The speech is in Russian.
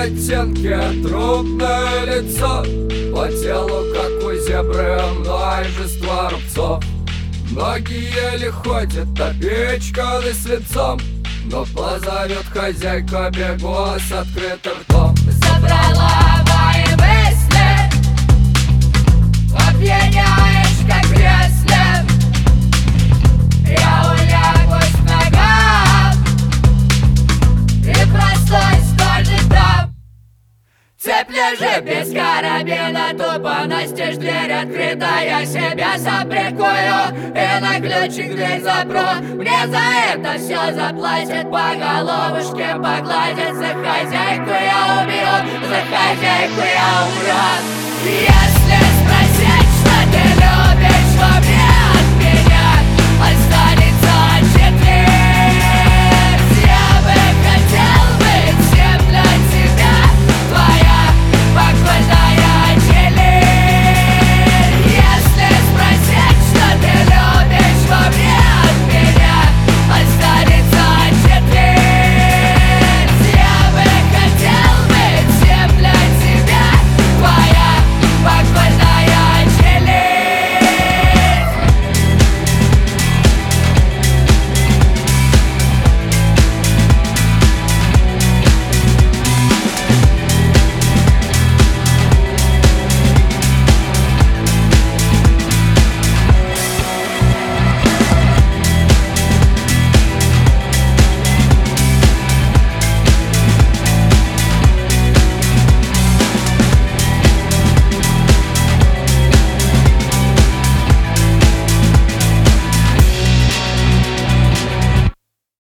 оттенки, трудное лицо, по телу, как у зебры, множество рубцов. Ноги еле ходят, а печка и свинцом, но позовет хозяйка, бегу с открытым ртом. Забрала мои мысли, опьяняешь, как в кресле. Я улягусь к ногам и простой стольный дом. Цепь лежит без карабина, тупо настежь, дверь открыта. Я себя сам прикую и на ключик дверь запру. Мне за это все заплатят, по головушке погладят. За хозяйку я убью, за хозяйку я умру. Если